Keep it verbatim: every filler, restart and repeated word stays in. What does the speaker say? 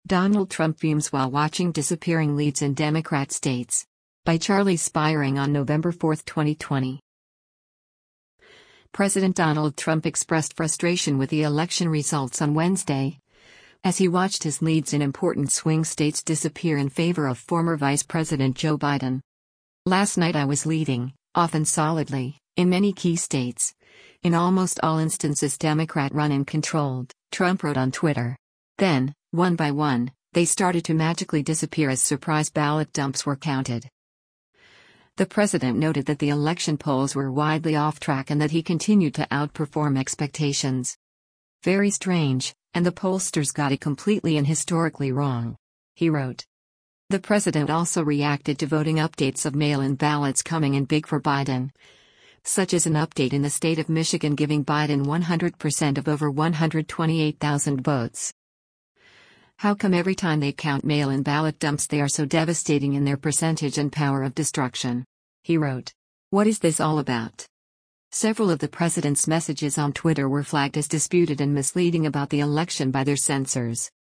Donald Trump fumes while watching disappearing leads in Democrat states. By Charlie Spiring on November fourth, twenty twenty. President Donald Trump expressed frustration with the election results on Wednesday, as he watched his leads in important swing states disappear in favor of former Vice President Joe Biden. "Last night I was leading, often solidly, in many key states. In almost all instances Democrat-run and controlled," Trump wrote on Twitter. Then, one by one, they started to magically disappear as surprise ballot dumps were counted. The president noted that the election polls were widely off track and that he continued to outperform expectations. "Very strange, and the pollsters got it completely and historically wrong," he wrote. The president also reacted to voting updates of mail-in ballots coming in big for Biden, such as an update in the state of Michigan giving Biden one hundred percent of over one hundred twenty-eight thousand votes. "How come every time they count mail-in ballot dumps they are so devastating in their percentage and power of destruction?" he wrote. "What is this all about?" Several of the president's messages on Twitter were flagged as disputed and misleading about the election by their censors.